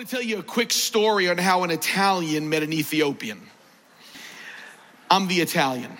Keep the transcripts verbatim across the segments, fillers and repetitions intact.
want to tell you a quick story on how an Italian met an Ethiopian. I'm the Italian.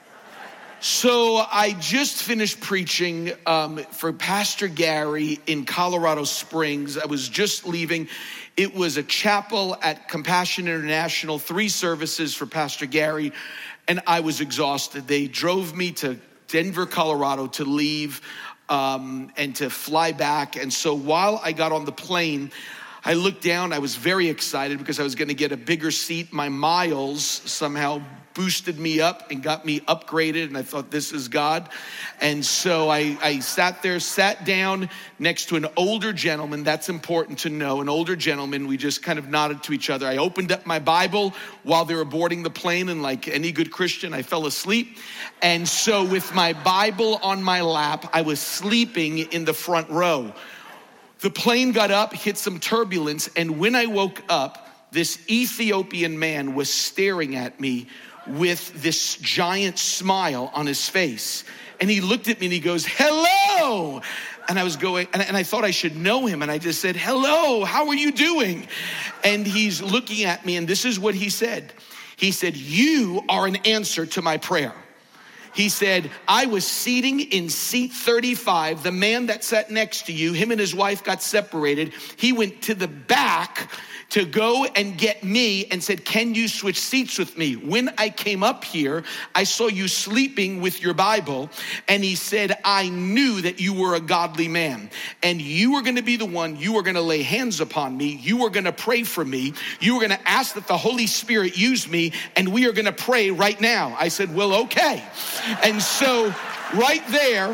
So I just finished preaching um, for Pastor Gary in Colorado Springs. I was just leaving. It was a chapel at Compassion International, three services for Pastor Gary, and I was exhausted. They drove me to Denver, Colorado to leave um, and to fly back. And so while I got on the plane, I looked down. I was very excited because I was going to get a bigger seat. My miles somehow boosted me up and got me upgraded, and I thought, this is God. And so I, I sat there, sat down next to an older gentleman. That's important to know. An older gentleman. We just kind of nodded to each other. I opened up my Bible while they were boarding the plane, and like any good Christian, I fell asleep. And so with my Bible on my lap, I was sleeping in the front row. The plane got up, hit some turbulence, and when I woke up, this Ethiopian man was staring at me with this giant smile on his face. And he looked at me and he goes, hello. And I was going, and, and I thought I should know him. And I just said, hello, how are you doing? And he's looking at me, and this is what he said. He said, you are an answer to my prayer. He said, I was seating in seat thirty-five. The man that sat next to you, him and his wife got separated. He went to the back to go and get me and said, can you switch seats with me? When I came up here, I saw you sleeping with your Bible. And he said, I knew that you were a godly man. And you were gonna be the one, you were gonna lay hands upon me. You were gonna pray for me. You were gonna ask that the Holy Spirit use me. And we are gonna pray right now. I said, well, okay. And so right there,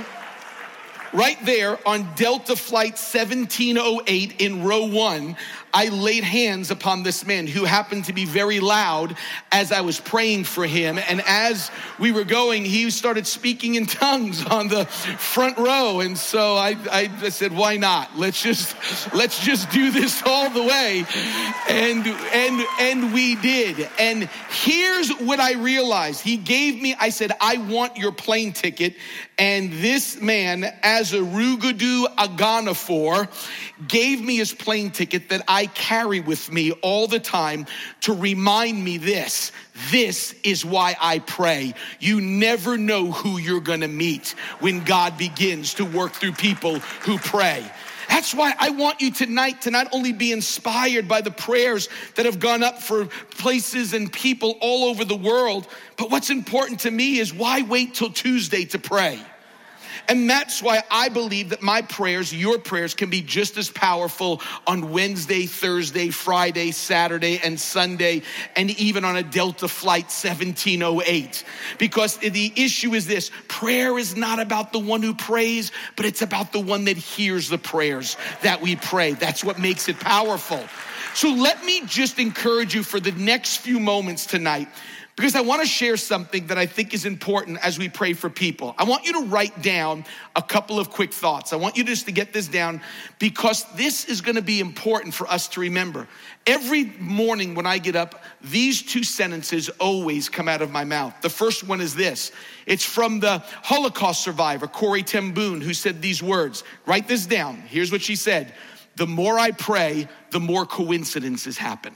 right there on Delta Flight seventeen oh eight in row one, I laid hands upon this man who happened to be very loud as I was praying for him. And as we were going, he started speaking in tongues on the front row. And so I, I, I said, why not? Let's just, let's just do this all the way. And, and, and we did. And here's what I realized. He gave me, I said, I want your plane ticket. And this man, as a Rugadu Aganafor, gave me his plane ticket that I carry with me all the time to remind me this. This is why I pray. You never know who you're gonna meet when God begins to work through people who pray. That's why I want you tonight to not only be inspired by the prayers that have gone up for places and people all over the world, but what's important to me is why wait till Tuesday to pray? And that's why I believe that my prayers, your prayers, can be just as powerful on Wednesday, Thursday, Friday, Saturday, and Sunday, and even on a Delta Flight seventeen oh eight. Because the issue is this: prayer is not about the one who prays, but it's about the one that hears the prayers that we pray. That's what makes it powerful. So let me just encourage you for the next few moments tonight, because I want to share something that I think is important as we pray for people. I want you to write down a couple of quick thoughts. I want you just to get this down, because this is going to be important for us to remember. Every morning when I get up, these two sentences always come out of my mouth. The first one is this. It's from the Holocaust survivor, Corrie ten Boom, who said these words. Write this down. Here's what she said. The more I pray, the more coincidences happen.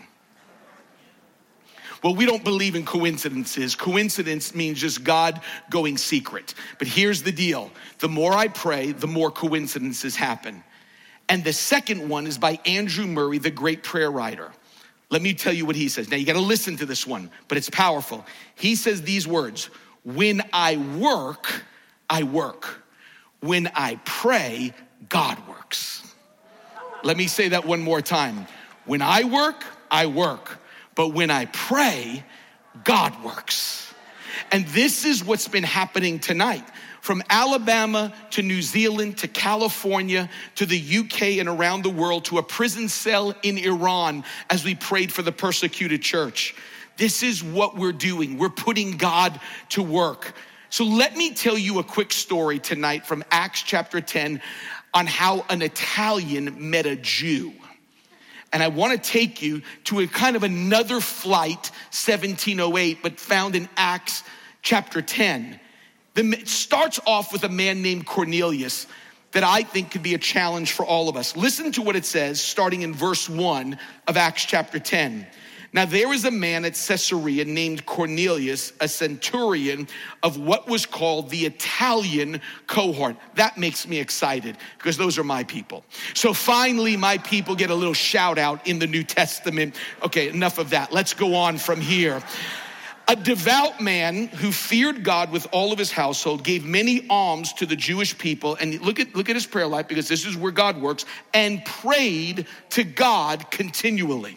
Well, we don't believe in coincidences. Coincidence means just God going secret. But here's the deal. The more I pray, the more coincidences happen. And the second one is by Andrew Murray, the great prayer writer. Let me tell you what he says. Now, you got to listen to this one, but it's powerful. He says these words: when I work, I work. When I pray, God works. Let me say that one more time. When I work, I work. But when I pray, God works. And this is what's been happening tonight. From Alabama to New Zealand to California to the U K and around the world to a prison cell in Iran as we prayed for the persecuted church. This is what we're doing. We're putting God to work. So let me tell you a quick story tonight from Acts chapter ten on how an Italian met a Jew. And I want to take you to a kind of another flight, seventeen oh eight, but found in Acts chapter ten. It starts off with a man named Cornelius. that I think could be a challenge for all of us. Listen to what it says, starting in verse one of Acts chapter ten. Now there was a man at Caesarea named Cornelius, a centurion of what was called the Italian cohort. That makes me excited because those are my people. So finally my people get a little shout out in the New Testament. Okay, enough of that. Let's go on from here. A devout man who feared God with all of his household, gave many alms to the Jewish people. And look at, look at his prayer life, because this is where God works, and prayed to God continually.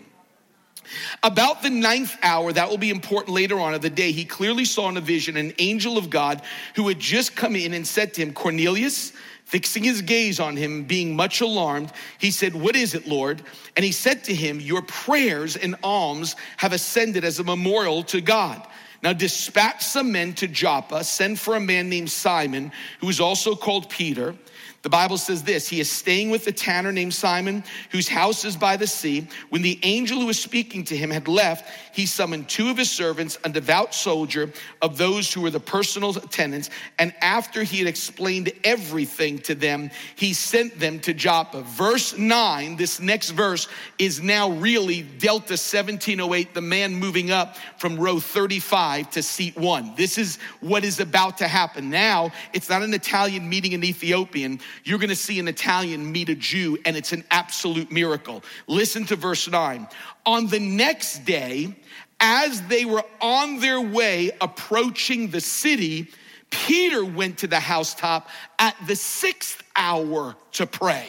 About the ninth hour, that will be important later on of the day, he clearly saw in a vision an angel of God who had just come in and said to him, Cornelius. Fixing his gaze on him, being much alarmed, he said, what is it, Lord? And he said to him, your prayers and alms have ascended as a memorial to God. Now dispatch some men to Joppa, send for a man named Simon, who is also called Peter. The Bible says this, he is staying with a tanner named Simon, whose house is by the sea. When the angel who was speaking to him had left, he summoned two of his servants, a devout soldier of those who were the personal attendants. And after he had explained everything to them, he sent them to Joppa. Verse nine, this next verse is now really Delta seventeen oh eight, the man moving up from row thirty-five to seat one. This is what is about to happen. Now, it's not an Italian meeting an Ethiopian. You're going to see an Italian meet a Jew, and it's an absolute miracle. Listen to verse nine. On the next day, as they were on their way approaching the city, Peter went to the housetop at the sixth hour to pray.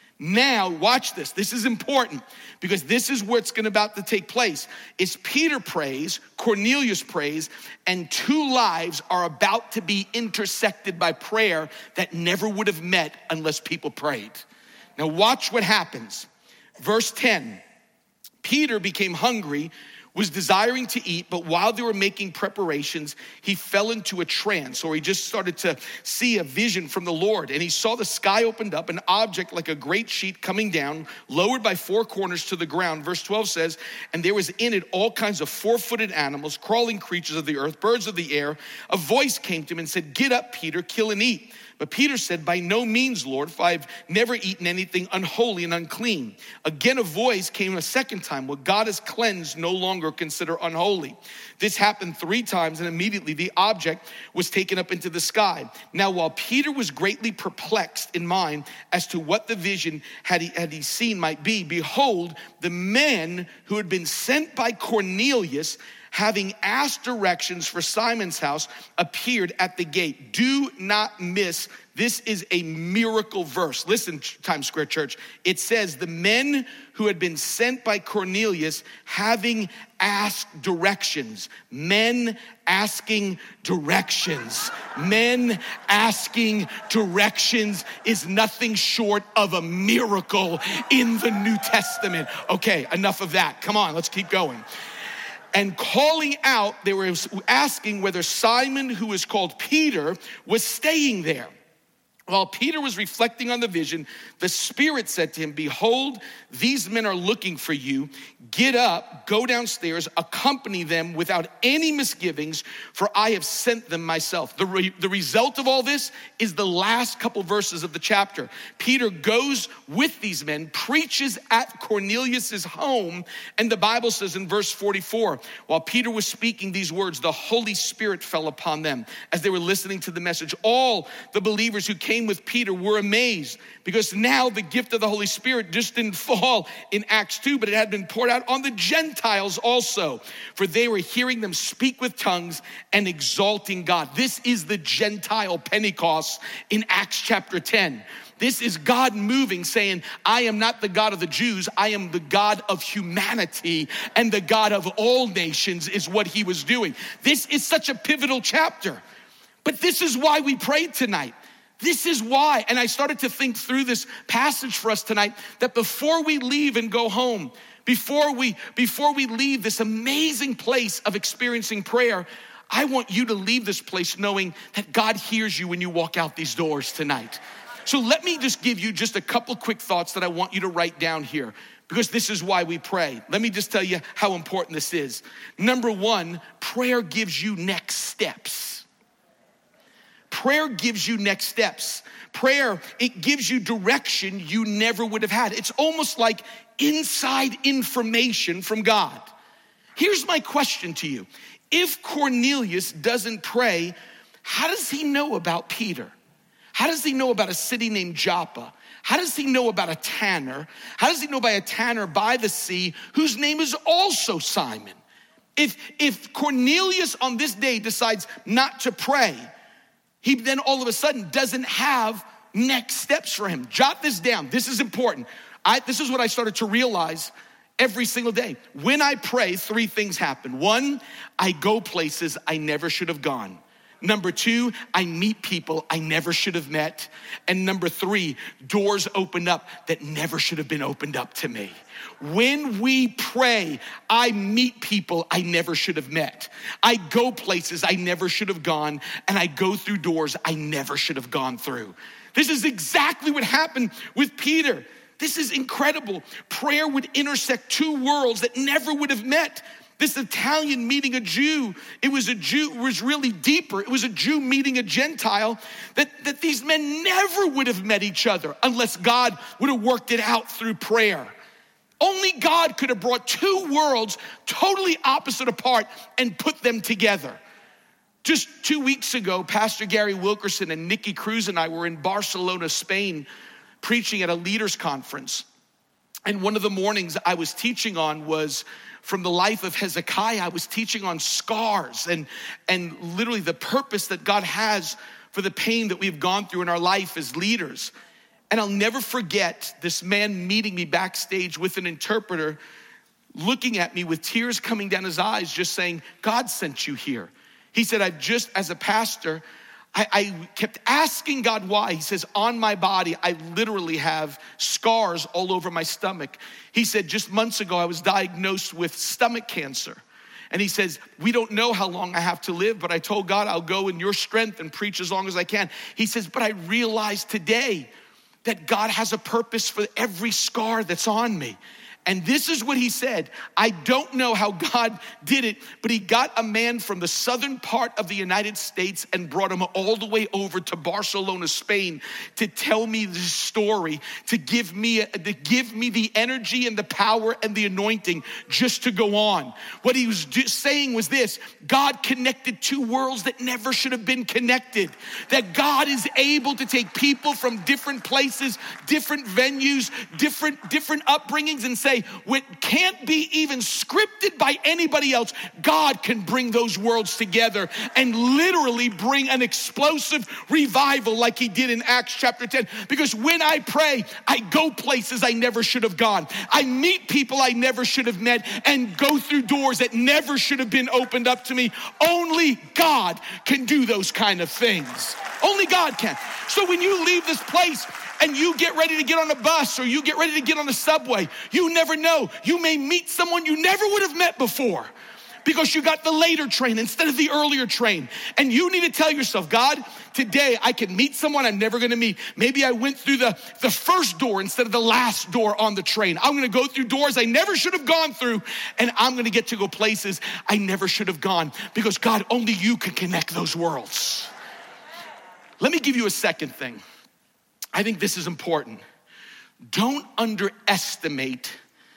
Now, watch this. This is important because this is what's going to about to take place. Is Peter prays, Cornelius prays, and two lives are about to be intersected by prayer that never would have met unless people prayed. Now, watch what happens. Verse ten, Peter became hungry, was desiring to eat, but while they were making preparations, he fell into a trance, or he just started to see a vision from the Lord. And he saw the sky opened up, an object like a great sheet coming down, lowered by four corners to the ground. Verse twelve says, and there was in it all kinds of four-footed animals, crawling creatures of the earth, birds of the air. A voice came to him and said, get up, Peter, kill and eat. But Peter said, by no means, Lord, for I've never eaten anything unholy and unclean. Again, a voice came a second time. What God has cleansed, no longer consider unholy. This happened three times, and immediately the object was taken up into the sky. Now, while Peter was greatly perplexed in mind as to what the vision had he, had he seen might be, behold, the men who had been sent by Cornelius, having asked directions for Simon's house, appeared at the gate. Do not miss. This is a miracle verse. Listen, Times Square Church. It says the men who had been sent by Cornelius, having asked directions. Men asking directions. Men asking directions is nothing short of a miracle in the New Testament. Okay, enough of that. Come on, let's keep going. And calling out, they were asking whether Simon, who is called Peter, was staying there. While Peter was reflecting on the vision, the Spirit said to him, behold, these men are looking for you. Get up, go downstairs, accompany them without any misgivings, for I have sent them myself. The, re- the result of all this is the last couple verses of the chapter. Peter goes with these men, preaches at Cornelius's home, and the Bible says in verse forty-four, while Peter was speaking these words, the Holy Spirit fell upon them as they were listening to the message. All the believers who came with Peter were amazed, because now the gift of the Holy Spirit just didn't fall in Acts two, but it had been poured out on the Gentiles also, for they were hearing them speak with tongues and exalting God. This is the Gentile Pentecost in Acts chapter ten. This is God moving, saying, I am not the God of the Jews, I am the God of humanity, and the God of all nations is what he was doing. This is such a pivotal chapter, but this is why we prayed tonight. This is why, and I started to think through this passage for us tonight, that before we leave and go home, before we, before we leave this amazing place of experiencing prayer, I want you to leave this place knowing that God hears you when you walk out these doors tonight. So let me just give you just a couple quick thoughts that I want you to write down here, because this is why we pray. Let me just tell you how important this is. Number one, prayer gives you next steps. prayer gives you next steps. Prayer, it gives you direction you never would have had. It's almost like inside information from God. Here's my question to you. If Cornelius doesn't pray, how does he know about Peter? How does he know about a city named Joppa? How does he know about a tanner? How does he know about a tanner by the sea whose name is also Simon? If, if Cornelius on this day decides not to pray, he then all of a sudden doesn't have next steps for him. Jot this down. This is important. I, this is what I started to realize every single day. When I pray, three things happen. One, I go places I never should have gone. Number two, I meet people I never should have met. And number three, doors open up that never should have been opened up to me. When we pray, I meet people I never should have met. I go places I never should have gone, and I go through doors I never should have gone through. This is exactly what happened with Peter. This is incredible. Prayer would intersect two worlds that never would have met. This Italian meeting a Jew, it was a Jew, it was really deeper. It was a Jew meeting a Gentile, that, that these men never would have met each other unless God would have worked it out through prayer. Only God could have brought two worlds totally opposite apart and put them together. Just two weeks ago, Pastor Gary Wilkerson and Nikki Cruz and I were in Barcelona, Spain, preaching at a leaders conference. And one of the mornings I was teaching on was from the life of Hezekiah. I was teaching on scars and, and literally the purpose that God has for the pain that we've gone through in our life as leaders. And I'll never forget this man meeting me backstage with an interpreter, looking at me with tears coming down his eyes, just saying, God sent you here. He said, I've just, as a pastor, I, I kept asking God why. He says, on my body, I literally have scars all over my stomach. He said, just months ago, I was diagnosed with stomach cancer. And he says, we don't know how long I have to live, but I told God I'll go in your strength and preach as long as I can. He says, but I realized today that God has a purpose for every scar that's on me. And this is what he said. I don't know how God did it, but he got a man from the southern part of the United States and brought him all the way over to Barcelona, Spain, to tell me this story, to give me, to give me the energy and the power and the anointing just to go on. What he was saying was this: God connected two worlds that never should have been connected. That God is able to take people from different places, different venues, different, different upbringings, and say, what can't be even scripted by anybody else, God can bring those worlds together and literally bring an explosive revival like he did in Acts chapter ten. Because when I pray, I go places I never should have gone. I meet people I never should have met and go through doors that never should have been opened up to me. Only God can do those kind of things. Only God can. So when you leave this place and you get ready to get on a bus or you get ready to get on a subway, you never know. You may meet someone you never would have met before because you got the later train instead of the earlier train. And you need to tell yourself, God, today I can meet someone I'm never gonna meet. Maybe I went through the, the first door instead of the last door on the train. I'm gonna go through doors I never should have gone through, and I'm gonna get to go places I never should have gone, because God, only you can connect those worlds. Let me give you a second thing. I think this is important. Don't underestimate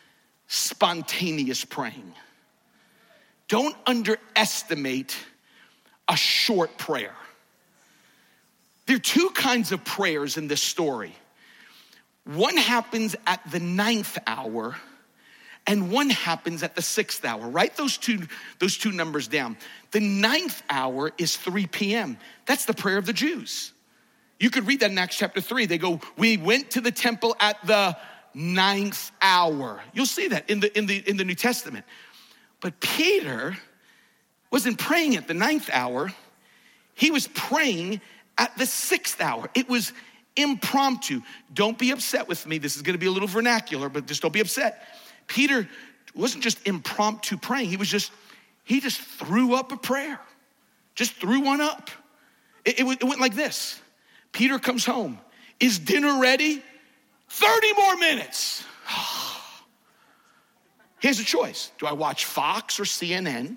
spontaneous praying. Don't underestimate a short prayer. There are two kinds of prayers in this story. One happens at the ninth hour, and one happens at the sixth hour. Write those two, those two numbers down. The ninth hour is three p.m. That's the prayer of the Jews. You could read that in Acts chapter three. They go, we went to the temple at the ninth hour. You'll see that in the, in the, in the New Testament. But Peter wasn't praying at the ninth hour. He was praying at the sixth hour. It was impromptu. Don't be upset with me. This is going to be a little vernacular, but just don't be upset. Peter wasn't just impromptu praying. He was just, he just threw up a prayer. Just threw one up. It, it, it went like this. Peter comes home. Is dinner ready? thirty more minutes. He has a choice. Do I watch Fox or C N N?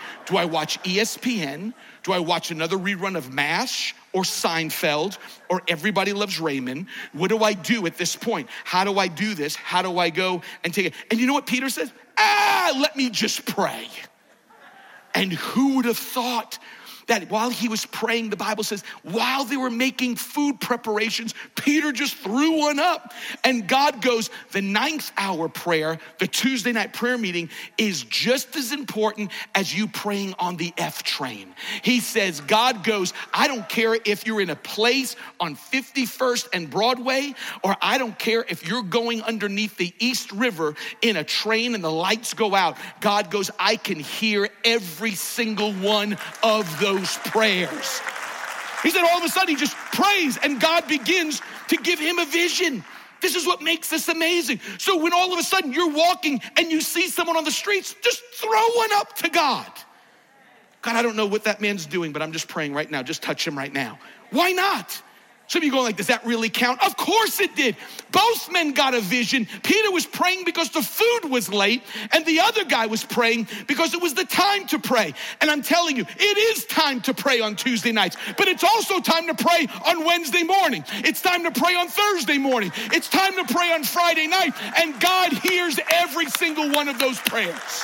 Do I watch E S P N? Do I watch another rerun of MASH or Seinfeld or Everybody Loves Raymond? What do I do at this point? How do I do this? How do I go and take it? And you know what Peter says? Ah, let me just pray. And who would have thought that while he was praying, the Bible says, while they were making food preparations, Peter just threw one up. And God goes, the ninth hour prayer, the Tuesday night prayer meeting, is just as important as you praying on the F train. He says, God goes, I don't care if you're in a place on fifty-first and Broadway, or I don't care if you're going underneath the East River in a train and the lights go out. God goes, I can hear every single one of those prayers. He said all of a sudden he just prays and God begins to give him a vision. This is what makes this amazing. So when all of a sudden you're walking and you see someone on the streets, just throw one up to God. God, I don't know what that man's doing, but I'm just praying right now. Just touch him right now. Why not? Some of you go like, does that really count? Of course it did. Both men got a vision. Peter was praying because the food was late, and the other guy was praying because it was the time to pray. And I'm telling you, it is time to pray on Tuesday nights, but it's also time to pray on Wednesday morning. It's time to pray on Thursday morning. It's time to pray on Friday night, and God hears every single one of those prayers.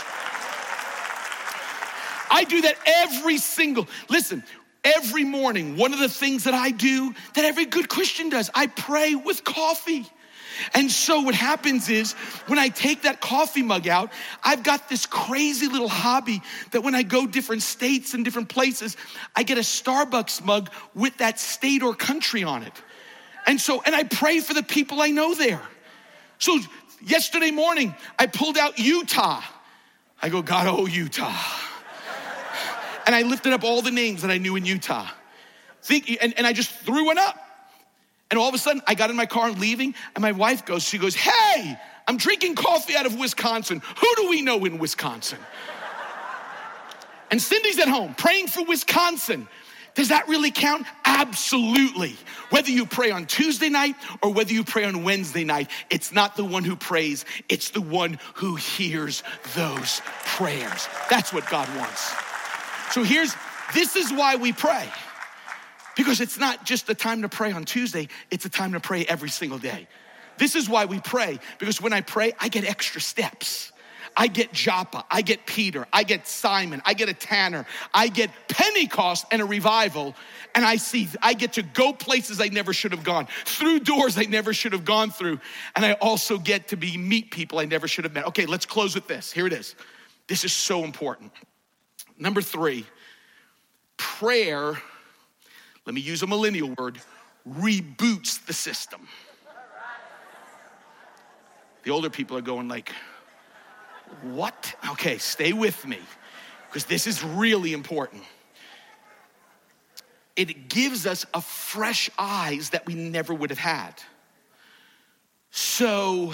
I do that every single, listen, every morning, one of the things that I do that every good Christian does, I pray with coffee. And so what happens is when I take that coffee mug out, I've got this crazy little hobby that when I go different states and different places, I get a Starbucks mug with that state or country on it. And so, and I pray for the people I know there. So yesterday morning, I pulled out Utah. I go, God, oh, Utah. And I lifted up all the names that I knew in Utah. Think, and, and I just threw one up. And all of a sudden, I got in my car and leaving, and my wife goes, she goes, hey, I'm drinking coffee out of Wisconsin. Who do we know in Wisconsin? And Cindy's at home praying for Wisconsin. Does that really count? Absolutely. Whether you pray on Tuesday night or whether you pray on Wednesday night, it's not the one who prays, it's the one who hears those prayers. That's what God wants. So here's, this is why we pray. Because it's not just a time to pray on Tuesday, it's a time to pray every single day. This is why we pray, because when I pray, I get extra steps. I get Joppa, I get Peter, I get Simon, I get a Tanner, I get Pentecost and a revival, and I see, I get to go places I never should have gone, through doors I never should have gone through, and I also get to be meet people I never should have met. Okay, let's close with this. Here it is. This is so important. Number three, prayer, let me use a millennial word, reboots the system. The older people are going like, what? Okay, stay with me, because this is really important. It gives us a fresh eyes that we never would have had. So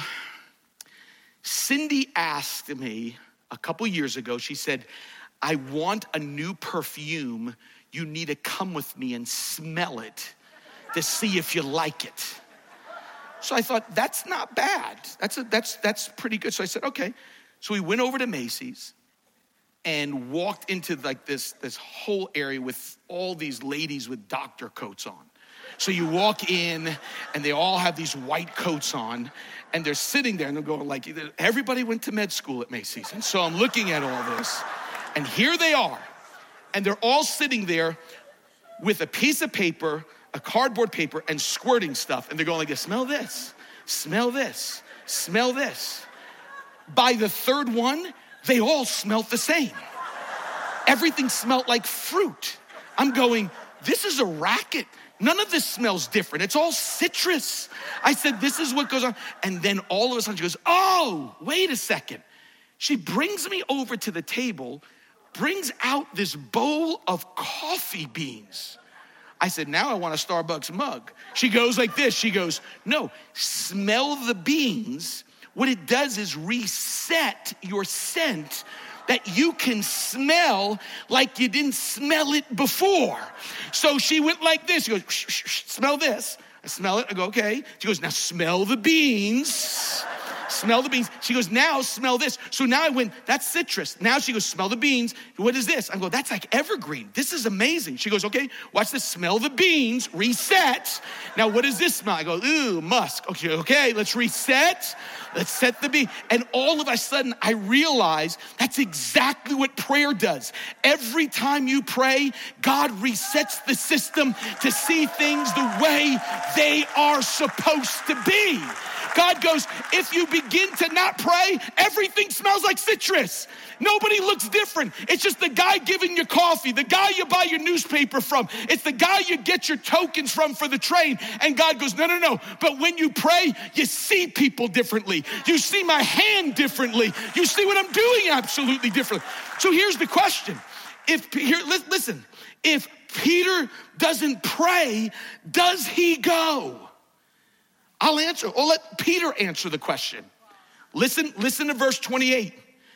Cindy asked me a couple years ago, she said, I want a new perfume. You need to come with me and smell it to see if you like it. So I thought, that's not bad. That's a, that's that's pretty good. So I said, okay. So we went over to Macy's and walked into like this, this whole area with all these ladies with doctor coats on. So you walk in and they all have these white coats on and they're sitting there and they're going like, everybody went to med school at Macy's. And so I'm looking at all this. And here they are, and they're all sitting there with a piece of paper, a cardboard paper, and squirting stuff. And they're going like this, smell this, smell this, smell this. By the third one, they all smelled the same. Everything smelled like fruit. I'm going, this is a racket. None of this smells different. It's all citrus. I said, this is what goes on. And then all of a sudden she goes, oh, wait a second. She brings me over to the table, brings out this bowl of coffee beans. I said, now I want a Starbucks mug. She goes like this. She goes, no, smell the beans. What it does is reset your scent that you can smell like you didn't smell it before. So she went like this. She goes, shh, shh, shh, smell this. I smell it. I go, okay. She goes, now smell the beans. Smell the beans. She goes, now smell this. So now I went, that's citrus. Now she goes, smell the beans. What is this? I go, that's like evergreen. This is amazing. She goes, okay, watch this. Smell the beans, reset. Now what does this smell? I go, ooh, musk. Okay, okay, let's reset. Let's set the bean. And all of a sudden I realize that's exactly what prayer does. Every time you pray, God resets the system to see things the way they are supposed to be. God goes, if you begin to not pray, everything smells like citrus. Nobody looks different. It's just the guy giving you coffee, the guy you buy your newspaper from. It's the guy you get your tokens from for the train. And God goes, no, no, no. But when you pray, you see people differently. You see my hand differently. You see what I'm doing absolutely differently. So here's the question. If here, listen, if Peter doesn't pray, does he go? I'll answer. Or let Peter answer the question. Listen, listen to verse twenty-eight.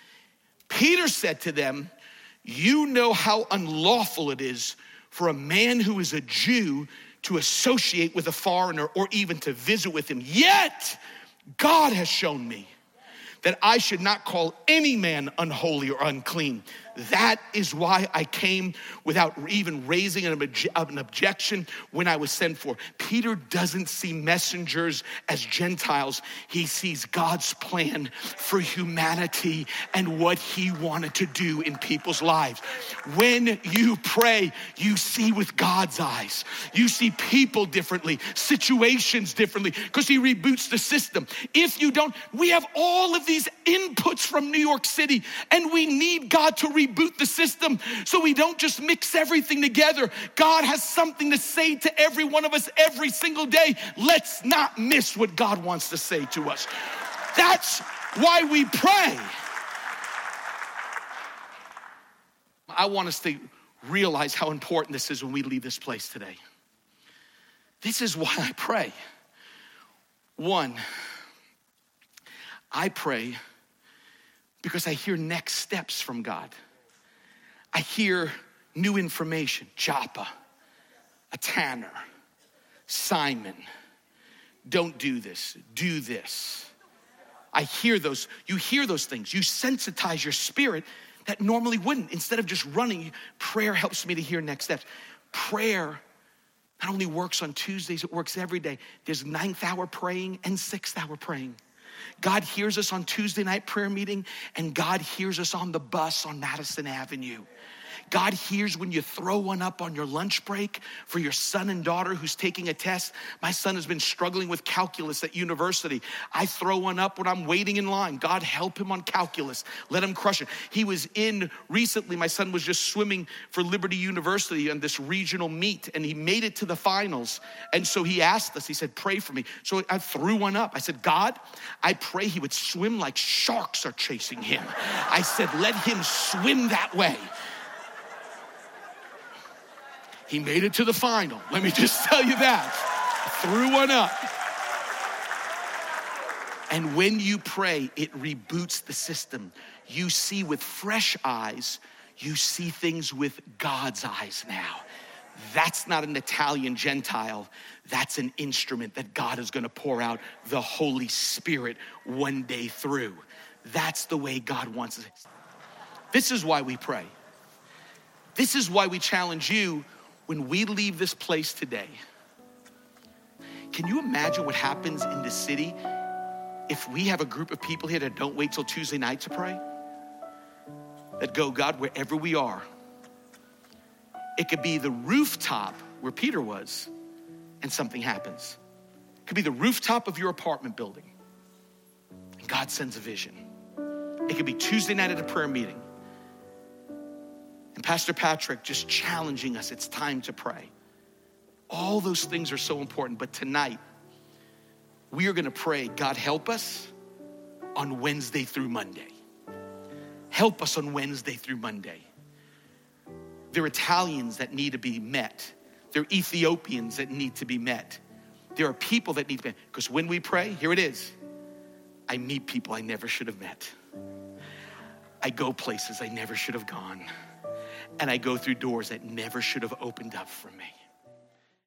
Peter said to them, you know how unlawful it is for a man who is a Jew to associate with a foreigner or even to visit with him. Yet God has shown me that I should not call any man unholy or unclean. That is why I came without even raising an, obje- an objection when I was sent for. Peter doesn't see messengers as Gentiles. He sees God's plan for humanity and what he wanted to do in people's lives. When you pray, you see with God's eyes. You see people differently, situations differently, because he reboots the system. If you don't, we have all of these inputs from New York City, and we need God to reboot the system so we don't just mix everything together. God has something to say to every one of us every single day. Let's not miss what God wants to say to us. That's why we pray. I want us to realize how important this is when we leave this place today. This is why I pray. One, I pray because I hear next steps from God. I hear new information. Joppa, a tanner, Simon, don't do this, do this. I hear those, you hear those things. You sensitize your spirit that normally wouldn't. Instead of just running, prayer helps me to hear next steps. Prayer not only works on Tuesdays, it works every day. There's ninth hour praying and sixth hour praying. God hears us on Tuesday night prayer meeting, and God hears us on the bus on Madison Avenue. God hears when you throw one up on your lunch break for your son and daughter who's taking a test. My son has been struggling with calculus at university. I throw one up when I'm waiting in line. God help him on calculus. Let him crush it. He was in recently, my son was just swimming for Liberty University on this regional meet, and he made it to the finals. And so he asked us, he said, pray for me. So I threw one up. I said, God, I pray he would swim like sharks are chasing him. I said, let him swim that way. He made it to the final. Let me just tell you that. Threw one up. And when you pray, it reboots the system. You see with fresh eyes. You see things with God's eyes now. That's not an Italian Gentile. That's an instrument that God is going to pour out the Holy Spirit one day through. That's the way God wants it. This is why we pray. This is why we challenge you when we leave this place today. Can you imagine what happens in the city if we have a group of people here that don't wait till Tuesday night to pray? That go, God, wherever we are. It could be the rooftop where Peter was and something happens. It could be the rooftop of your apartment building and God sends a vision. It could be Tuesday night at a prayer meeting. And Pastor Patrick just challenging us, it's time to pray. All those things are so important, but tonight, we are gonna pray, God help us on Wednesday through Monday. Help us on Wednesday through Monday. There are Italians that need to be met. There are Ethiopians that need to be met. There are people that need to be met. Because when we pray, here it is. I meet people I never should have met. I go places I never should have gone. And I go through doors that never should have opened up for me.